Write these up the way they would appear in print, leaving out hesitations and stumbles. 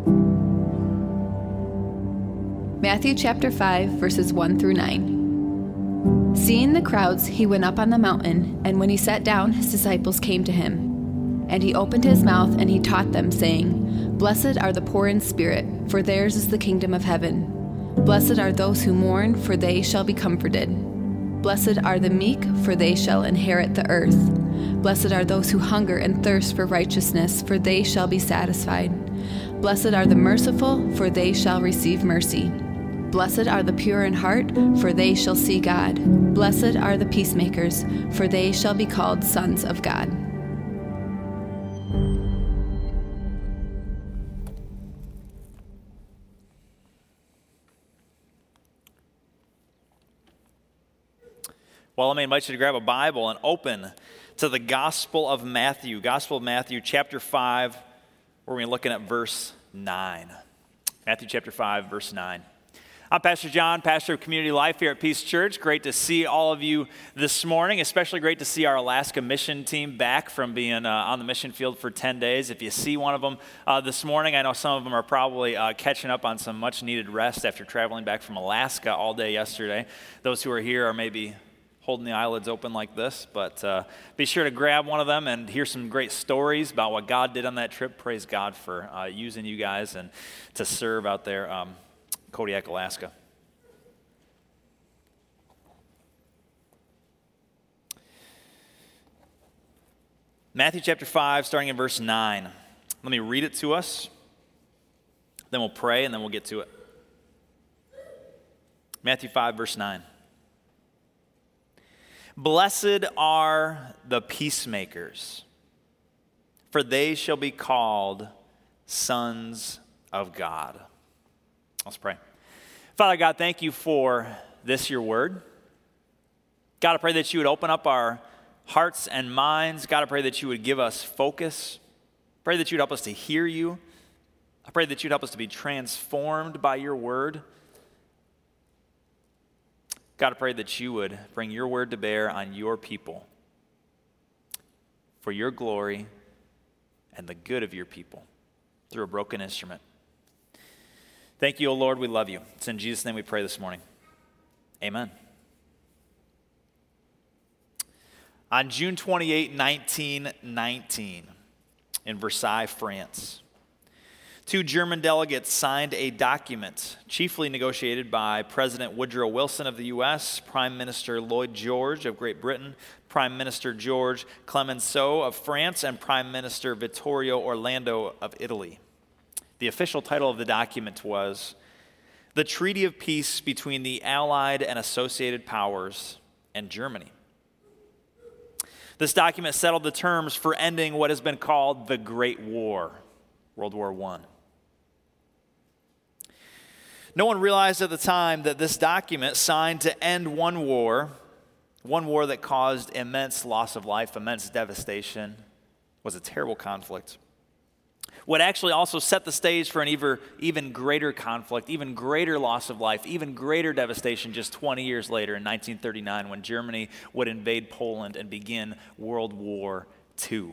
Matthew chapter 5, verses 1 through 9. Seeing the crowds, he went up on the mountain, and when he sat down, his disciples came to him. And he opened his mouth, and he taught them, saying, Blessed are the poor in spirit, for theirs is the kingdom of heaven. Blessed are those who mourn, for they shall be comforted. Blessed are the meek, for they shall inherit the earth. Blessed are those who hunger and thirst for righteousness, for they shall be satisfied. Blessed are the merciful, for they shall receive mercy. Blessed are the pure in heart, for they shall see God. Blessed are the peacemakers, for they shall be called sons of God. Well, let me invite you to grab a Bible and open to the Gospel of Matthew. Gospel of Matthew, chapter 5, we're going to be looking at verse 9. Matthew chapter 5, verse 9. I'm Pastor John, pastor of Community Life here at Peace Church. Great to see all of you this morning, especially great to see our Alaska mission team back from being on the mission field for 10 days. If you see one of them this morning, I know some of them are probably catching up on some much-needed rest after traveling back from Alaska all day yesterday. Those who are here are maybe holding the eyelids open like this, but be sure to grab one of them and hear some great stories about what God did on that trip. Praise God for using you guys and to serve out there. Kodiak, Alaska. Matthew chapter 5, starting in verse 9. Let me read it to us, then we'll pray, and then we'll get to it. Matthew 5, verse 9. Blessed are the peacemakers, for they shall be called sons of God. Let's pray. Father God, thank you for this, your word. God, I pray that you would open up our hearts and minds. God, I pray that you would give us focus. Pray that you'd help us to hear you. I pray that you'd help us to be transformed by your word. God, I pray that you would bring your word to bear on your people for your glory and the good of your people through a broken instrument. Thank you, O Lord. We love you. It's in Jesus' name we pray this morning. Amen. On June 28, 1919, in Versailles, France, two German delegates signed a document chiefly negotiated by President Woodrow Wilson of the U.S., Prime Minister Lloyd George of Great Britain, Prime Minister George Clemenceau of France, and Prime Minister Vittorio Orlando of Italy. The official title of the document was The Treaty of Peace Between the Allied and Associated Powers and Germany. This document settled the terms for ending what has been called the Great War, World War I. No one realized at the time that this document, signed to end one war that caused immense loss of life, immense devastation, was a terrible conflict, would actually also set the stage for an even greater conflict, even greater loss of life, even greater devastation just 20 years later in 1939 when Germany would invade Poland and begin World War II.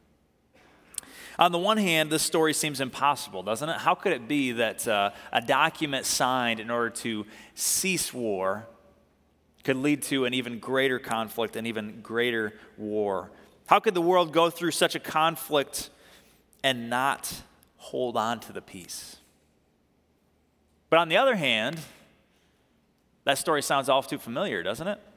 On the one hand, this story seems impossible, doesn't it? How could it be that a document signed in order to cease war could lead to an even greater conflict, an even greater war? How could the world go through such a conflict and not hold on to the peace? But on the other hand, that story sounds all too familiar, doesn't it?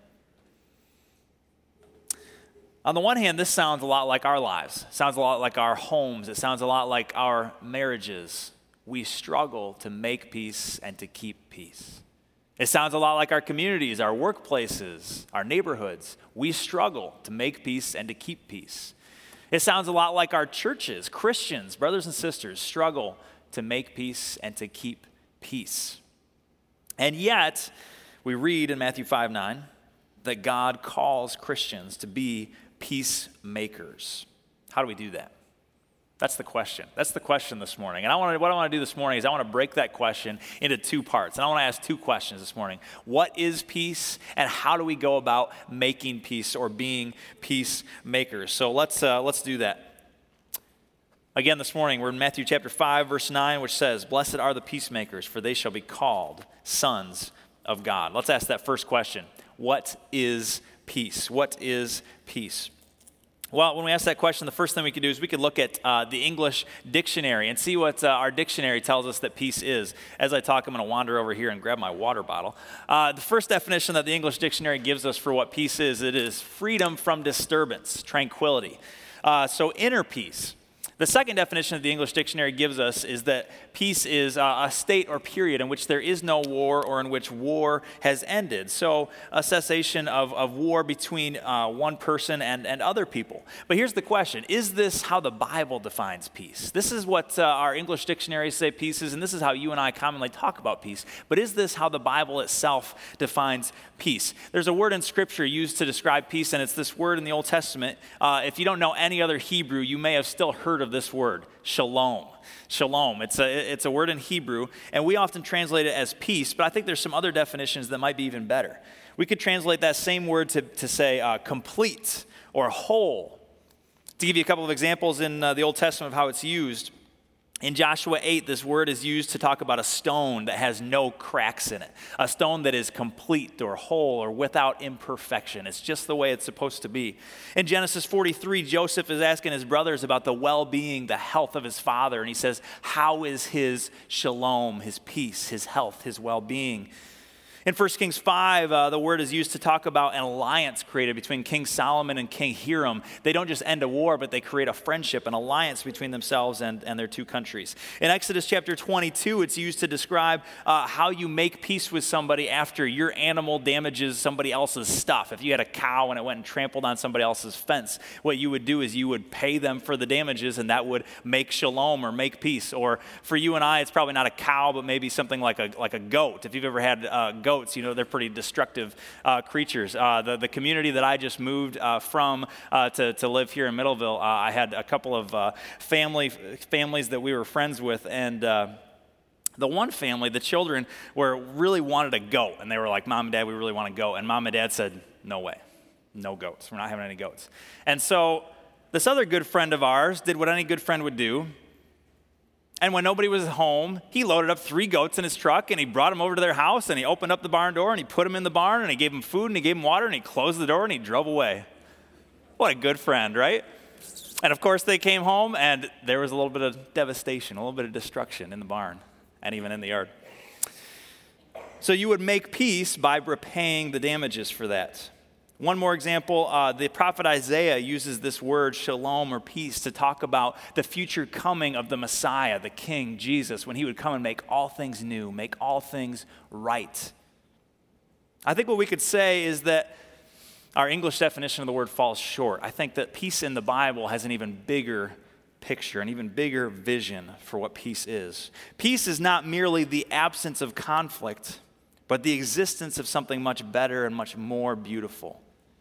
On the one hand, this sounds a lot like our lives. It sounds a lot like our homes. It sounds a lot like our marriages. We struggle to make peace and to keep peace. It sounds a lot like our communities, our workplaces, our neighborhoods. We struggle to make peace and to keep peace. It sounds a lot like our churches, Christians, brothers and sisters, struggle to make peace and to keep peace. And yet, we read in Matthew 5:9 that God calls Christians to be peacemakers. How do we do that? That's the question. That's the question this morning. And what I want to do this morning is I want to break that question into two parts. And I want to ask two questions this morning. What is peace, and how do we go about making peace or being peacemakers? So let's do that. Again, this morning, we're in Matthew chapter 5, verse 9, which says, "Blessed are the peacemakers, for they shall be called sons of God." Let's ask that first question. What is peace? What is peace? Well, when we ask that question, the first thing we could do is we could look at the English dictionary and see what our dictionary tells us that peace is. As I talk, I'm going to wander over here and grab my water bottle. The first definition that the English dictionary gives us for what peace is, it is freedom from disturbance, tranquility. So inner peace. The second definition that the English dictionary gives us is that peace is a state or period in which there is no war or in which war has ended. So a cessation of war between one person and other people. But here's the question. Is this how the Bible defines peace? This is what our English dictionaries say peace is, and this is how you and I commonly talk about peace. But is this how the Bible itself defines peace? There's a word in Scripture used to describe peace, and it's this word in the Old Testament. If you don't know any other Hebrew, you may have still heard of this word, shalom. Shalom. It's a word in Hebrew, and we often translate it as peace, but I think there's some other definitions that might be even better. We could translate that same word to say complete or whole. To give you a couple of examples in the Old Testament of how it's used, in Joshua 8, this word is used to talk about a stone that has no cracks in it, a stone that is complete or whole or without imperfection. It's just the way it's supposed to be. In Genesis 43, Joseph is asking his brothers about the well-being, the health of his father, and he says, how is his shalom, his peace, his health, his well-being? In 1 Kings 5, the word is used to talk about an alliance created between King Solomon and King Hiram. They don't just end a war, but they create a friendship, an alliance between themselves and their two countries. In Exodus chapter 22, it's used to describe how you make peace with somebody after your animal damages somebody else's stuff. If you had a cow and it went and trampled on somebody else's fence, what you would do is you would pay them for the damages, and that would make shalom or make peace. Or for you and I, it's probably not a cow, but maybe something like a goat. If you've ever had goats, you know they're pretty destructive creatures. The community that I just moved from to live here in Middleville, I had a couple of families that we were friends with, and the one family, the children really wanted a goat, and they were like, "Mom and Dad, we really want a goat." And Mom and Dad said, "No way, no goats. We're not having any goats." And so this other good friend of ours did what any good friend would do. And when nobody was home, he loaded up 3 goats in his truck, and he brought them over to their house, and he opened up the barn door, and he put them in the barn, and he gave them food, and he gave them water, and he closed the door, and he drove away. What a good friend, right? And of course, they came home, and there was a little bit of devastation, a little bit of destruction in the barn, and even in the yard. So you would make peace by repaying the damages for that. One more example, the prophet Isaiah uses this word shalom or peace to talk about the future coming of the Messiah, the King, Jesus, when he would come and make all things new, make all things right. I think what we could say is that our English definition of the word falls short. I think that peace in the Bible has an even bigger picture, an even bigger vision for what peace is. Peace is not merely the absence of conflict, but the existence of something much better and much more beautiful.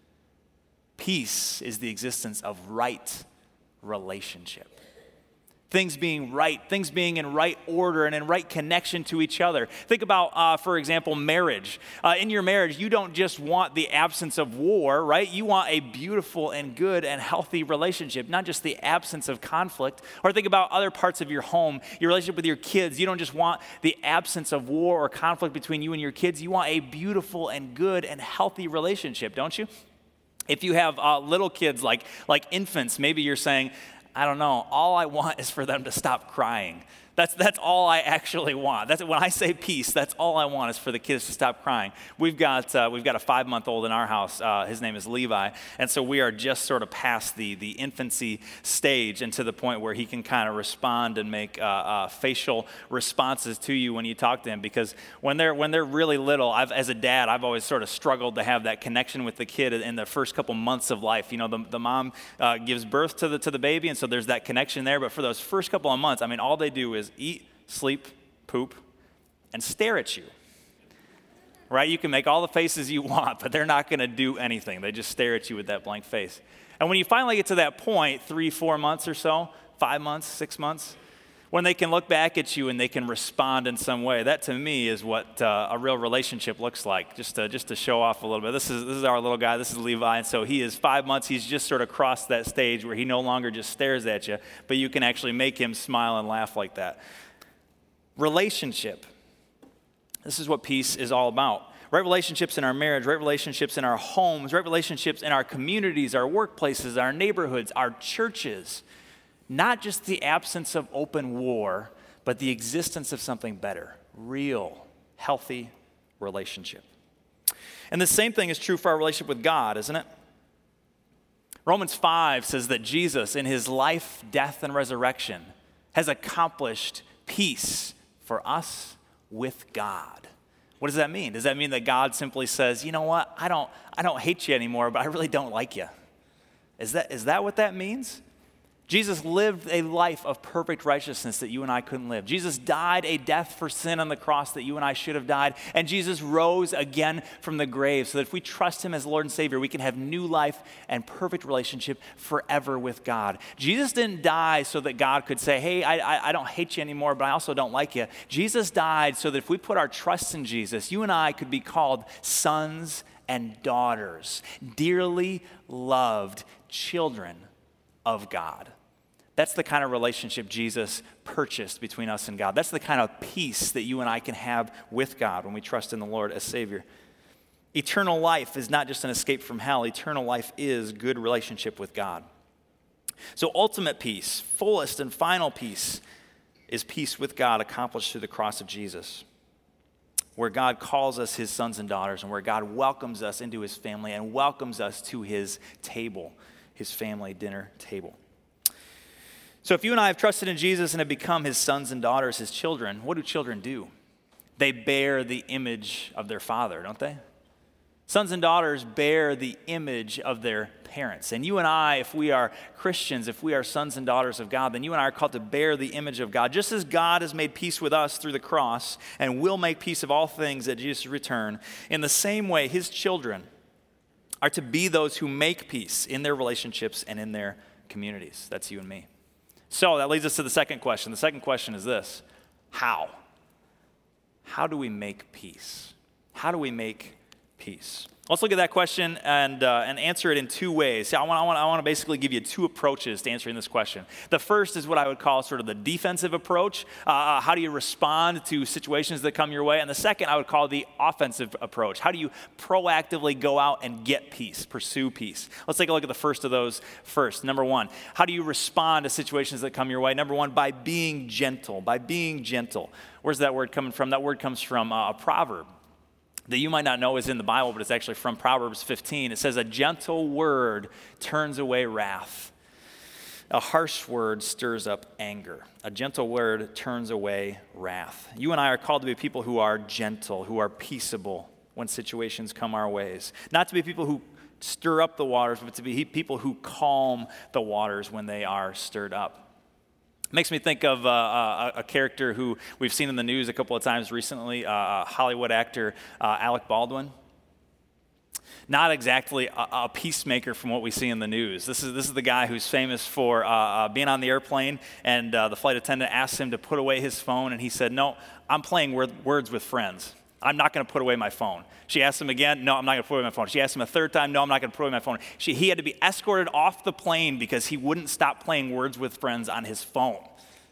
Peace is the existence of right relationship. Things being right, things being in right order and in right connection to each other. Think about, for example, marriage. In your marriage, you don't just want the absence of war, right? You want a beautiful and good and healthy relationship, not just the absence of conflict. Or think about other parts of your home, your relationship with your kids. You don't just want the absence of war or conflict between you and your kids. You want a beautiful and good and healthy relationship, don't you? If you have little kids like infants, maybe you're saying, I don't know, all I want is for them to stop crying. That's all I actually want. When I say peace, that's all I want is for the kids to stop crying. We've got a 5-month-old in our house. His name is Levi, and so we are just sort of past the infancy stage and to the point where he can kind of respond and make facial responses to you when you talk to him. Because when they're really little, as a dad, I've always sort of struggled to have that connection with the kid in the first couple months of life. You know, the mom gives birth to the baby, and so there's that connection there. But for those first couple of months, I mean, all they do is eat, sleep, poop, and stare at you, right? You can make all the faces you want, but they're not going to do anything. They just stare at you with that blank face. And when you finally get to that point, 3-4 months or so, 5 months, 6 months, When they can look back at you and they can respond in some way. That to me is what a real relationship looks like. Just to show off a little bit. This is our little guy. This is Levi. And so he is 5 months. He's just sort of crossed that stage where he no longer just stares at you, but you can actually make him smile and laugh like that. Relationship. This is what peace is all about. Right relationships in our marriage, right relationships in our homes, right relationships in our communities, our workplaces, our neighborhoods, our churches. Not just the absence of open war, but the existence of something better, real, healthy relationship. And the same thing is true for our relationship with God, isn't it? Romans 5 says that Jesus, in his life, death, and resurrection, has accomplished peace for us with God. What does that mean? Does that mean that God simply says, you know what, I don't hate you anymore, but I really don't like you? Is that what that means? Jesus lived a life of perfect righteousness that you and I couldn't live. Jesus died a death for sin on the cross that you and I should have died. And Jesus rose again from the grave so that if we trust him as Lord and Savior, we can have new life and perfect relationship forever with God. Jesus didn't die so that God could say, hey, I don't hate you anymore, but I also don't like you. Jesus died so that if we put our trust in Jesus, you and I could be called sons and daughters, dearly loved children of God. That's the kind of relationship Jesus purchased between us and God. That's the kind of peace that you and I can have with God when we trust in the Lord as Savior. Eternal life is not just an escape from hell. Eternal life is good relationship with God. So ultimate peace, fullest and final peace, is peace with God accomplished through the cross of Jesus, where God calls us his sons and daughters and where God welcomes us into his family and welcomes us to his table, his family dinner table. So if you and I have trusted in Jesus and have become his sons and daughters, his children, what do children do? They bear the image of their father, don't they? Sons and daughters bear the image of their parents. And you and I, if we are Christians, if we are sons and daughters of God, then you and I are called to bear the image of God. Just as God has made peace with us through the cross and will make peace of all things at Jesus' return, in the same way, his children are to be those who make peace in their relationships and in their communities. That's you and me. So that leads us to the second question. The second question is this: how? How do we make peace? How do we make peace? Let's look at that question and answer it in two ways. See, I want to basically give you two approaches to answering this question. The first is what I would call sort of the defensive approach. How do you respond to situations that come your way? And the second I would call the offensive approach. How do you proactively go out and get peace, pursue peace? Let's take a look at the first of those first. Number one, how do you respond to situations that come your way? Number one, by being gentle, by being gentle. Where's that word coming from? That word comes from a proverb that you might not know is in the Bible, but it's actually from Proverbs 15. It says, a gentle word turns away wrath. A harsh word stirs up anger. A gentle word turns away wrath. You and I are called to be people who are gentle, who are peaceable when situations come our ways. Not to be people who stir up the waters, but to be people who calm the waters when they are stirred up. Makes me think of a character who we've seen in the news a couple of times recently, Hollywood actor Alec Baldwin. Not exactly a peacemaker from what we see in the news. This is the guy who's famous for being on the airplane, and the flight attendant asked him to put away his phone, and he said, no, I'm playing Words with Friends. I'm not going to put away my phone. She asked him again, no, I'm not going to put away my phone. She asked him a third time, no, I'm not going to put away my phone. He had to be escorted off the plane because he wouldn't stop playing Words with Friends on his phone.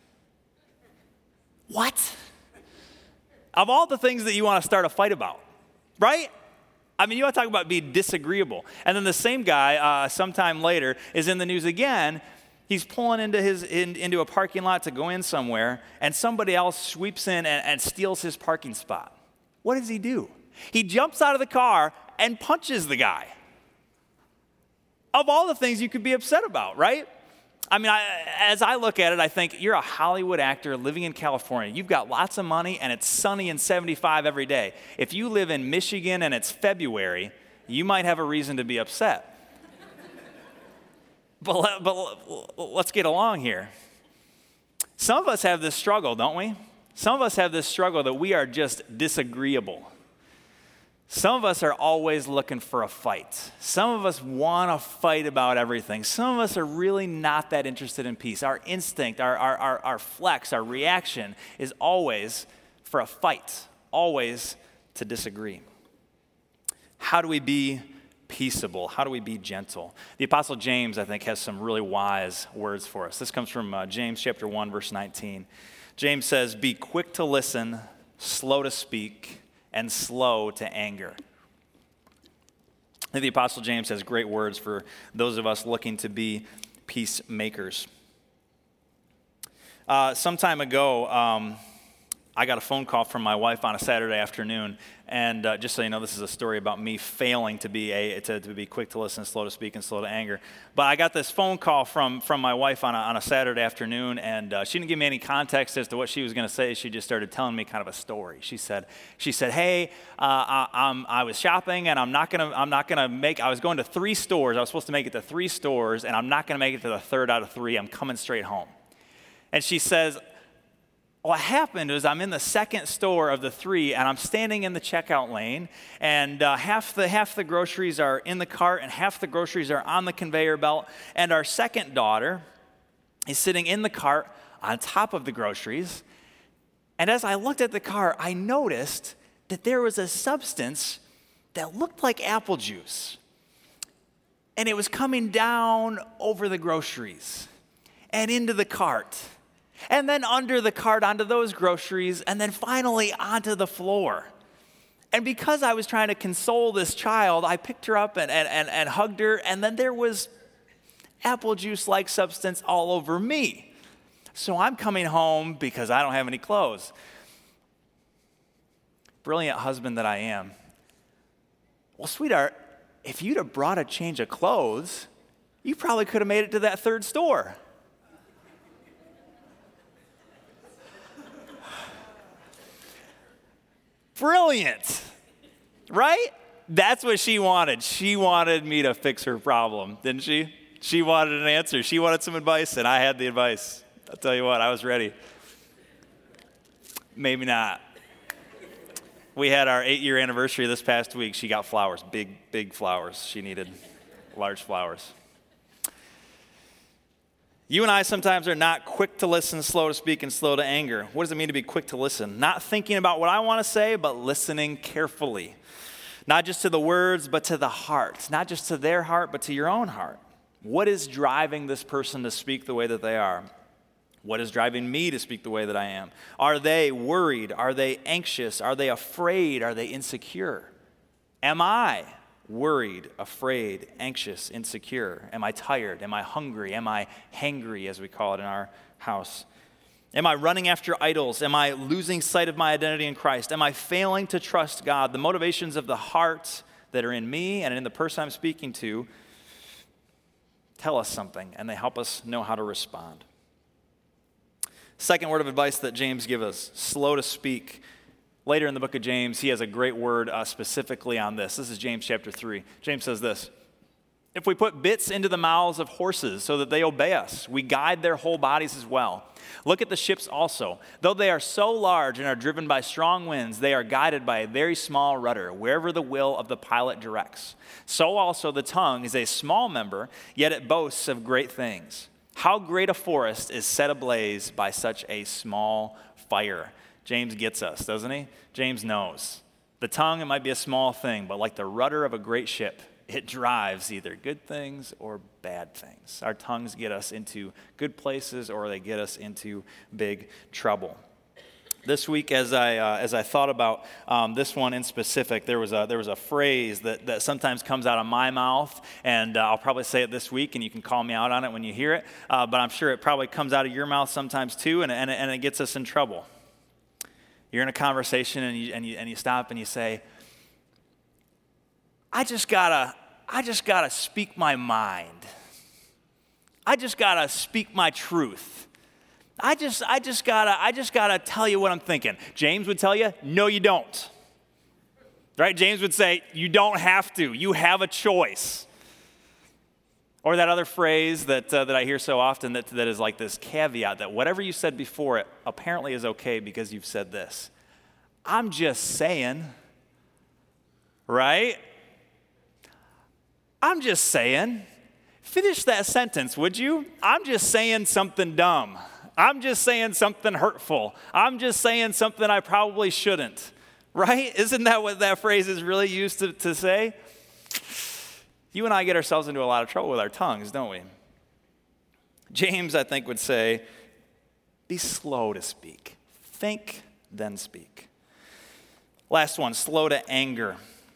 What? Of all the things that you want to start a fight about, right? I mean, you want to talk about being disagreeable. And then the same guy, sometime later, is in the news again. He's pulling into a parking lot to go in somewhere, and somebody else sweeps in and steals his parking spot. What does he do? He jumps out of the car and punches the guy. Of all the things you could be upset about, right? I mean, as I look at it, I think you're a Hollywood actor living in California. You've got lots of money, and it's sunny and 75 every day. If you live in Michigan and it's February, you might have a reason to be upset. But let's get along here. Some of us have this struggle, don't we? Some of us have this struggle that we are just disagreeable. Some of us are always looking for a fight. Some of us want to fight about everything. Some of us are really not that interested in peace. Our instinct, our flex, our reaction is always for a fight, always to disagree. How do we be peaceable? How do we be gentle? The Apostle James, I think, has some really wise words for us. This comes from James chapter 1, verse 19. James says, "Be quick to listen, slow to speak, and slow to anger." I think the Apostle James has great words for those of us looking to be peacemakers. Some time ago, I got a phone call from my wife on a Saturday afternoon, and just so you know, this is a story about me failing to be quick to listen, slow to speak, and slow to anger. But I got this phone call from my wife on a Saturday afternoon, and she didn't give me any context as to what she was going to say. She just started telling me kind of a story. She said, "Hey, I was shopping, and I was going to 3 stores. I was supposed to make it to 3 stores, and I'm not going to make it to the third out of 3. I'm coming straight home." And she says, what happened is I'm in the second store of the 3, and I'm standing in the checkout lane, and half the groceries are in the cart, and half the groceries are on the conveyor belt, and our second daughter is sitting in the cart on top of the groceries. And as I looked at the cart, I noticed that there was a substance that looked like apple juice, and it was coming down over the groceries and into the cart, and then under the cart onto those groceries, and then finally onto the floor. And because I was trying to console this child, I picked her up and hugged her, and then there was apple juice-like substance all over me. So I'm coming home because I don't have any clothes. Brilliant husband that I am. Well, sweetheart, if you'd have brought a change of clothes, you probably could have made it to that third store. Brilliant, right? That's what she wanted. She wanted me to fix her problem, didn't she? She wanted an answer. She wanted some advice, and I had the advice. I'll tell you what, I was ready. Maybe not. We had our 8-year anniversary this past week. She got flowers, big flowers. She needed large flowers. You and I sometimes are not quick to listen, slow to speak, and slow to anger. What does it mean to be quick to listen? Not thinking about what I want to say, but listening carefully. Not just to the words, but to the heart. Not just to their heart, but to your own heart. What is driving this person to speak the way that they are? What is driving me to speak the way that I am? Are they worried? Are they anxious? Are they afraid? Are they insecure? Am I worried, afraid, anxious, insecure? Am I tired? Am I hungry? Am I hangry, as we call it in our house? Am I running after idols? Am I losing sight of my identity in Christ? Am I failing to trust God? The motivations of the heart that are in me and in the person I'm speaking to tell us something, and they help us know how to respond. Second word of advice that James gives us, slow to speak. Later in the book of James, he has a great word specifically on this. This is James chapter 3. James says this: "If we put bits into the mouths of horses so that they obey us, we guide their whole bodies as well. Look at the ships also. Though they are so large and are driven by strong winds, they are guided by a very small rudder, wherever the will of the pilot directs. So also the tongue is a small member, yet it boasts of great things. How great a forest is set ablaze by such a small fire." James gets us, doesn't he? James knows. The tongue, it might be a small thing, but like the rudder of a great ship, it drives either good things or bad things. Our tongues get us into good places, or they get us into big trouble. This week, as I thought about this one in specific, there was a phrase that sometimes comes out of my mouth, and I'll probably say it this week, and you can call me out on it when you hear it. But I'm sure it probably comes out of your mouth sometimes too, and it gets us in trouble. You're in a conversation, and you stop and you say, I just gotta speak my mind. I just gotta speak my truth. I just gotta tell you what I'm thinking. James would tell you, no, you don't. Right? James would say, you don't have to. You have a choice. Or that other phrase that I hear so often that is like this caveat that whatever you said before it apparently is okay because you've said this. I'm just saying. right? I'm just saying. Finish that sentence, would you? I'm just saying something dumb. I'm just saying something hurtful. I'm just saying something I probably shouldn't, right? Isn't that what that phrase is really used to say? You and I get ourselves into a lot of trouble with our tongues, don't we? James, I think, would say, be slow to speak. Think, then speak. Last one, slow to anger.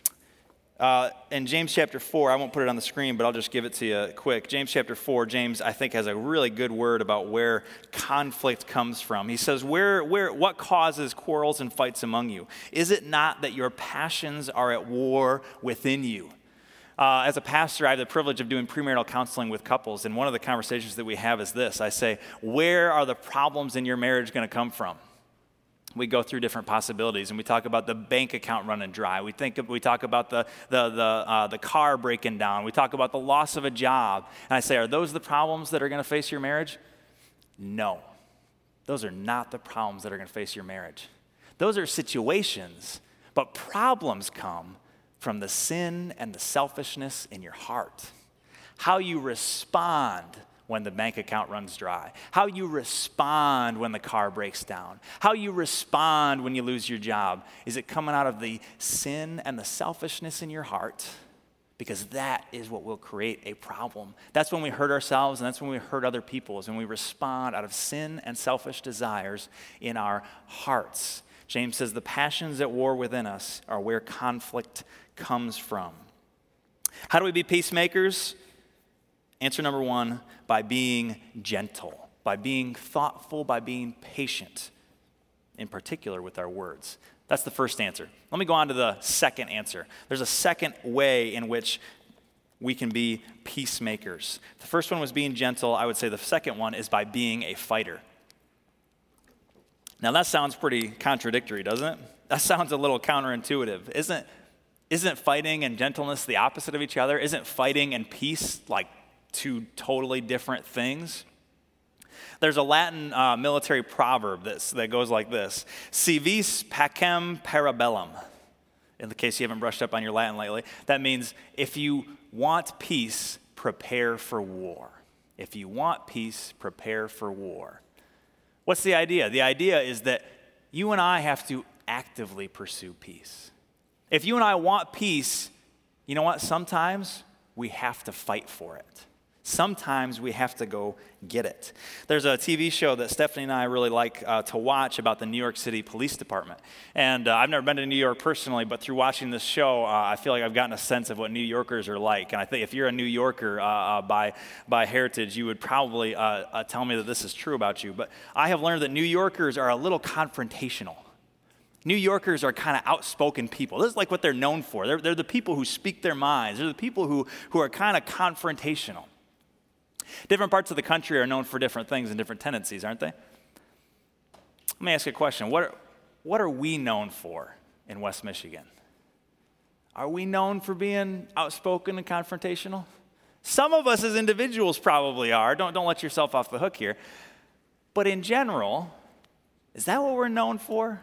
In James chapter 4, I won't put it on the screen, but I'll just give it to you quick. James chapter 4, James, I think, has a really good word about where conflict comes from. He says, what causes quarrels and fights among you? Is it not that your passions are at war within you? As a pastor, I have the privilege of doing premarital counseling with couples, and one of the conversations that we have is this. I say, where are the problems in your marriage going to come from? We go through different possibilities, and we talk about the bank account running dry. We talk about the car breaking down. We talk about the loss of a job. And I say, are those the problems that are going to face your marriage? No. Those are not the problems that are going to face your marriage. Those are situations, but problems come from the sin and the selfishness in your heart. How you respond when the bank account runs dry, how you respond when the car breaks down, how you respond when you lose your job. Is it coming out of the sin and the selfishness in your heart? Because that is what will create a problem. That's when we hurt ourselves, and that's when we hurt other people, is when we respond out of sin and selfish desires in our hearts. James says the passions at war within us are where conflict comes from. How do we be peacemakers? Answer number one, by being gentle, by being thoughtful, by being patient, in particular with our words. That's the first answer. Let me go on to the second answer. There's a second way in which we can be peacemakers. The first one was being gentle. I would say the second one is by being a fighter. Now that sounds pretty contradictory, doesn't it? That sounds a little counterintuitive. Isn't fighting and gentleness the opposite of each other? Isn't fighting and peace like two totally different things? There's a Latin military proverb that goes like this: Si vis pacem para bellum. In the case you haven't brushed up on your Latin lately, that means if you want peace, prepare for war. If you want peace, prepare for war. What's the idea? The idea is that you and I have to actively pursue peace. If you and I want peace, you know what? Sometimes we have to fight for it. Sometimes we have to go get it. There's a TV show that Stephanie and I really like to watch about the New York City Police Department. And I've never been to New York personally, but through watching this show, I feel like I've gotten a sense of what New Yorkers are like. And I think if you're a New Yorker by heritage, you would probably tell me that this is true about you. But I have learned that New Yorkers are a little confrontational. New Yorkers are kind of outspoken people. This is like what they're known for. They're the people who speak their minds. They're the people who are kind of confrontational. Different parts of the country are known for different things and different tendencies, aren't they? Let me ask you a question. What are we known for in West Michigan? Are we known for being outspoken and confrontational? Some of us as individuals probably are. Don't let yourself off the hook here. But in general, is that what we're known for?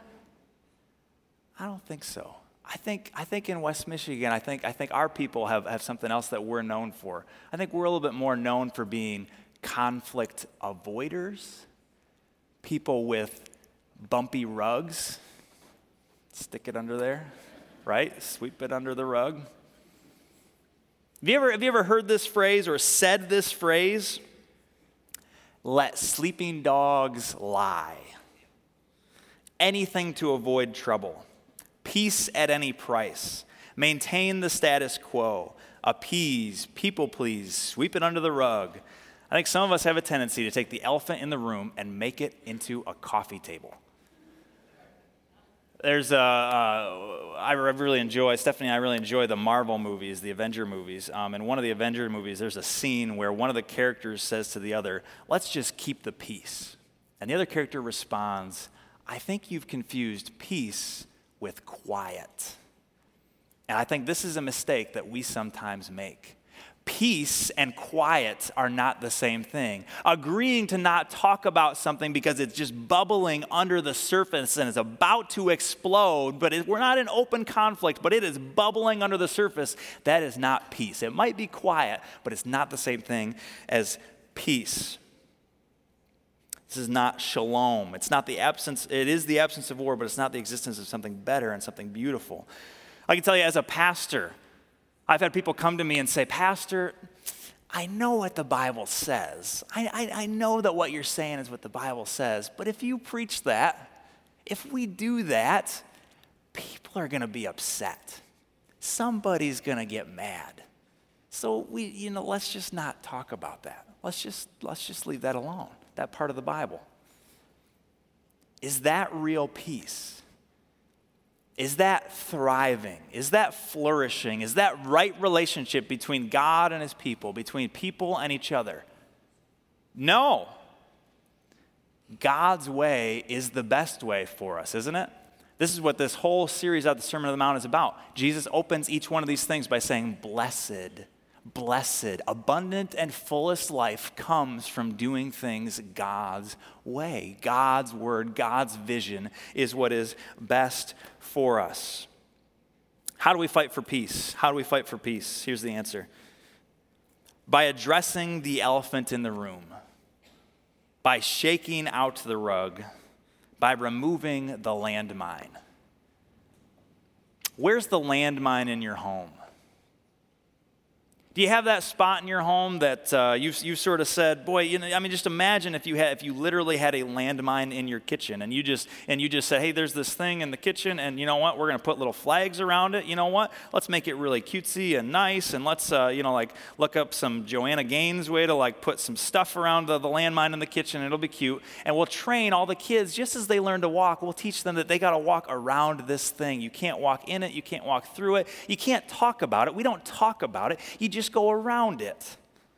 I don't think so. I think in West Michigan, I think our people have something else that we're known for. I think we're a little bit more known for being conflict avoiders, people with bumpy rugs. Stick it under there, right? Sweep it under the rug. Have you ever heard this phrase or said this phrase? Let sleeping dogs lie. Anything to avoid trouble. Peace at any price. Maintain the status quo. Appease, people please, sweep it under the rug. I think some of us have a tendency to take the elephant in the room and make it into a coffee table. Stephanie and I really enjoy the Marvel movies, the Avenger movies. In one of the Avenger movies, there's a scene where one of the characters says to the other, let's just keep the peace. And the other character responds, I think you've confused peace with quiet. And I think this is a mistake that we sometimes make. peace and quiet are not the same thing. Agreeing to not talk about something because it's just bubbling under the surface and it's about to explode, but we're not in open conflict, but it is bubbling under the surface, that is not peace. It might be quiet, but it's not the same thing as peace. This is not shalom. It is the absence of war, but it's not the existence of something better and something beautiful. I can tell you as a pastor, I've had people come to me and say, Pastor, I know what the Bible says. I know that what you're saying is what the Bible says, but if you preach that, if we do that, people are going to be upset. Somebody's going to get mad. So let's just not talk about that. Let's just leave that alone, that part of the Bible. Is that real peace? Is that thriving? Is that flourishing? Is that right relationship between God and his people, between people and each other? No. God's way is the best way for us, isn't it? This is what this whole series of the Sermon on the Mount is about. Jesus opens each one of these things by saying, blessed, blessed, abundant and fullest life comes from doing things God's way. God's word, God's vision is what is best for us. How do we fight for peace? How do we fight for peace? Here's the answer. By addressing the elephant in the room, by shaking out the rug, by removing the landmine. Where's the landmine in your home? Do you have that spot in your home that you've sort of said, boy, just imagine if you literally had a landmine in your kitchen and you just said, hey, there's this thing in the kitchen, and you know what, we're going to put little flags around it. You know what? Let's make it really cutesy and nice, and let's look up some Joanna Gaines way to put some stuff around the landmine in the kitchen. It'll be cute, and we'll train all the kids just as they learn to walk. We'll teach them that they got to walk around this thing. You can't walk in it. You can't walk through it. You can't talk about it. We don't talk about it. You just go around it.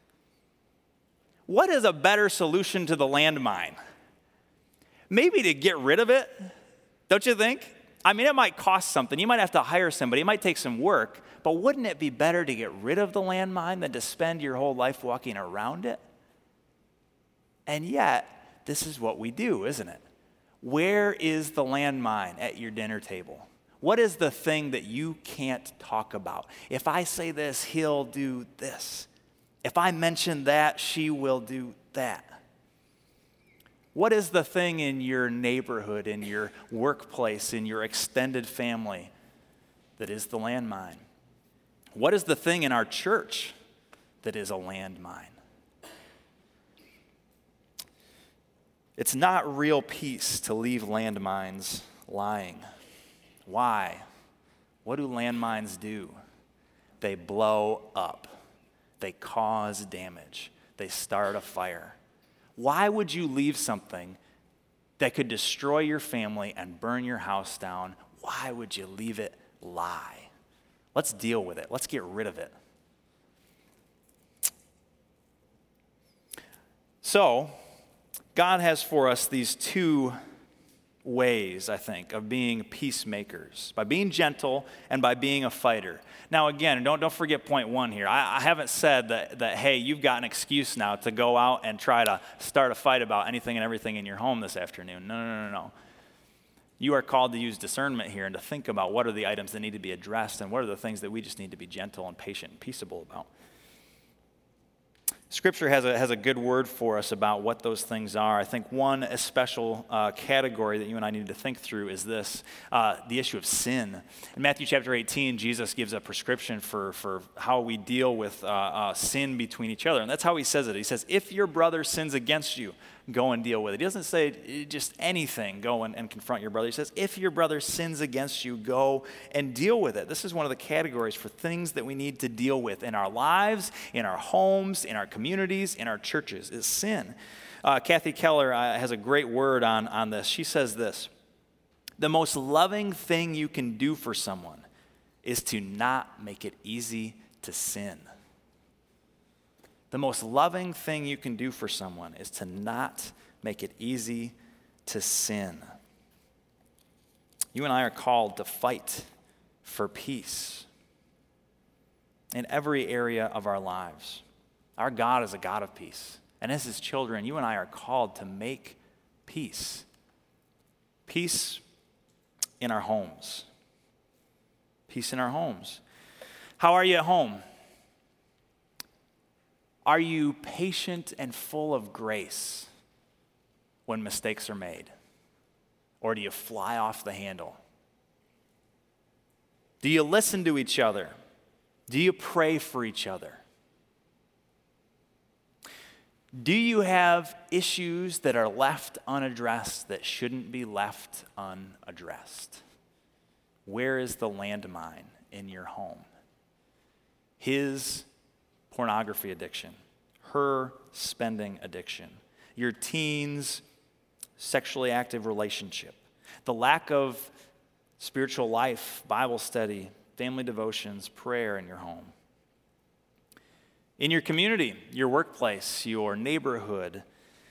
What is a better solution to the landmine? Maybe to get rid of it, don't you think? It might cost something. You might have to hire somebody. It might take some work, but wouldn't it be better to get rid of the landmine than to spend your whole life walking around it? And yet, this is what we do, isn't it? Where is the landmine at your dinner table? What is the thing that you can't talk about? If I say this, he'll do this. If I mention that, she will do that. What is the thing in your neighborhood, in your workplace, in your extended family that is the landmine? What is the thing in our church that is a landmine? It's not real peace to leave landmines lying. Why? What do landmines do? They blow up. They cause damage. They start a fire. Why would you leave something that could destroy your family and burn your house down? Why would you leave it lie? Let's deal with it. Let's get rid of it. So, God has for us these two ways, I think, of being peacemakers, by being gentle and by being a fighter. Now, again, don't forget point one here. I haven't said that, hey, you've got an excuse now to go out and try to start a fight about anything and everything in your home this afternoon. No. You are called to use discernment here and to think about what are the items that need to be addressed and what are the things that we just need to be gentle and patient and peaceable about. Scripture has a good word for us about what those things are. I think one special category that you and I need to think through is this, the issue of sin. In Matthew chapter 18, Jesus gives a prescription for how we deal with sin between each other. And that's how he says it. He says, if your brother sins against you, go and deal with it. He doesn't say just anything, go and confront your brother. He says, if your brother sins against you, go and deal with it. This is one of the categories for things that we need to deal with in our lives, in our homes, in our communities, in our churches, is sin. Kathy Keller has a great word on this. She says this, the most loving thing you can do for someone is to not make it easy to sin. The most loving thing you can do for someone is to not make it easy to sin. You and I are called to fight for peace. in every area of our lives. Our God is a God of peace. And as his children, you and I are called to make peace. Peace in our homes. Peace in our homes. How are you at home? Are you patient and full of grace when mistakes are made? Or do you fly off the handle? Do you listen to each other? Do you pray for each other? Do you have issues that are left unaddressed that shouldn't be left unaddressed? Where is the landmine in your home? His pornography addiction, her spending addiction, your teen's sexually active relationship, the lack of spiritual life, Bible study, family devotions, prayer in your home. In your community, your workplace, your neighborhood,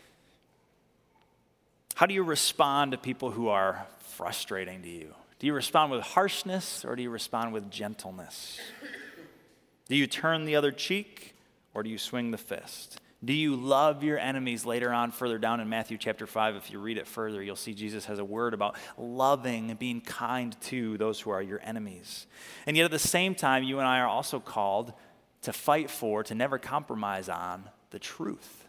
how do you respond to people who are frustrating to you? Do you respond with harshness or do you respond with gentleness? Do you turn the other cheek or do you swing the fist? Do you love your enemies? Later on, further down in Matthew chapter 5, if you read it further, you'll see Jesus has a word about loving and being kind to those who are your enemies. And yet at the same time, you and I are also called to fight for, to never compromise on the truth.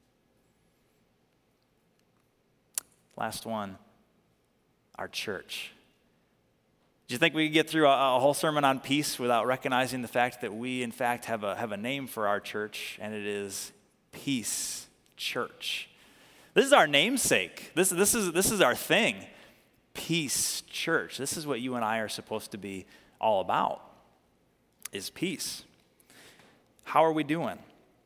Last one, our church. Do you think we could get through a whole sermon on peace without recognizing the fact that we, in fact, have a name for our church, and it is Peace Church? This is our namesake. This is our thing. Peace Church. This is what you and I are supposed to be all about, is peace. How are we doing?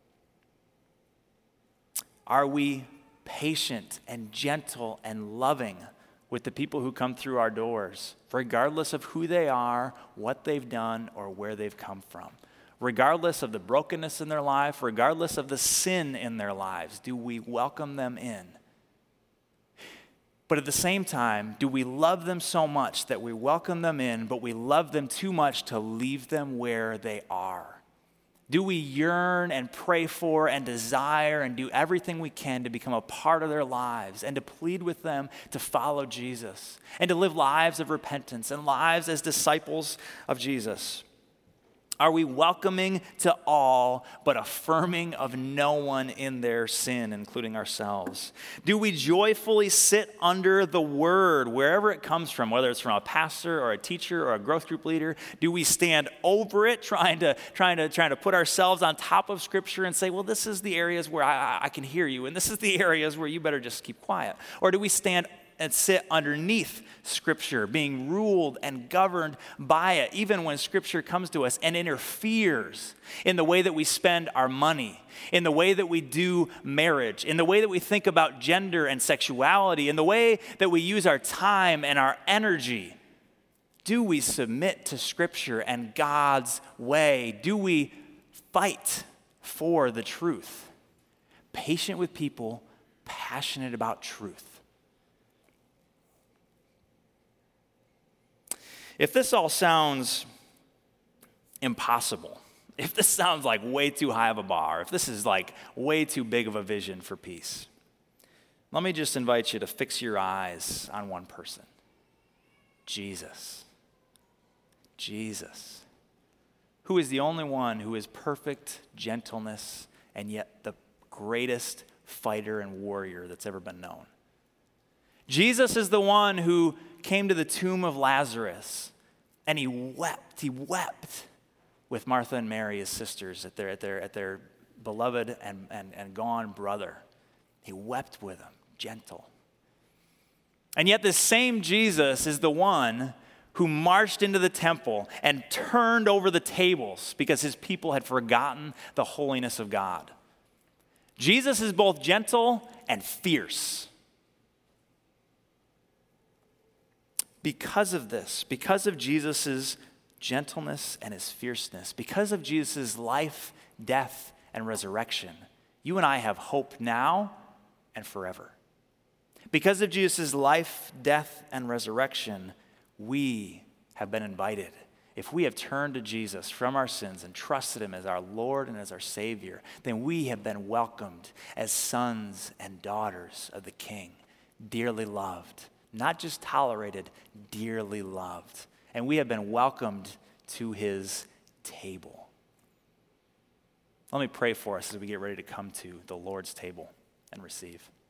Are we patient and gentle and loving with the people who come through our doors, regardless of who they are, what they've done, or where they've come from? Regardless of the brokenness in their life, regardless of the sin in their lives, do we welcome them in? But at the same time, do we love them so much that we welcome them in, but we love them too much to leave them where they are? Do we yearn and pray for and desire and do everything we can to become a part of their lives and to plead with them to follow Jesus and to live lives of repentance and lives as disciples of Jesus? Are we welcoming to all, but affirming of no one in their sin, including ourselves? Do we joyfully sit under the word, wherever it comes from, whether it's from a pastor or a teacher or a growth group leader? Do we stand over it, trying to put ourselves on top of Scripture and say, well, this is the areas where I can hear you, and this is the areas where you better just keep quiet? Or do we stand and sit underneath Scripture, being ruled and governed by it, even when Scripture comes to us and interferes in the way that we spend our money, in the way that we do marriage, in the way that we think about gender and sexuality, in the way that we use our time and our energy? Do we submit to Scripture and God's way? Do we fight for the truth? Patient with people, passionate about truth. If this all sounds impossible, if this sounds like way too high of a bar, if this is like way too big of a vision for peace, let me just invite you to fix your eyes on one person. Jesus. Jesus, who is the only one who is perfect gentleness and yet the greatest fighter and warrior that's ever been known. Jesus is the one who came to the tomb of Lazarus and he wept with Martha and Mary, his sisters, at their beloved and gone brother. He wept with them, gentle. And yet this same Jesus is the one who marched into the temple and turned over the tables because his people had forgotten the holiness of God. Jesus is both gentle and fierce. Because of this, because of Jesus' gentleness and his fierceness, because of Jesus' life, death, and resurrection, you and I have hope now and forever. Because of Jesus' life, death, and resurrection, we have been invited if we have turned to Jesus from our sins and trusted him as our Lord and as our Savior, then we have been welcomed as sons and daughters of the King, dearly loved, not just tolerated, dearly loved. And we have been welcomed to his table. Let me pray for us as we get ready to come to the Lord's table and receive.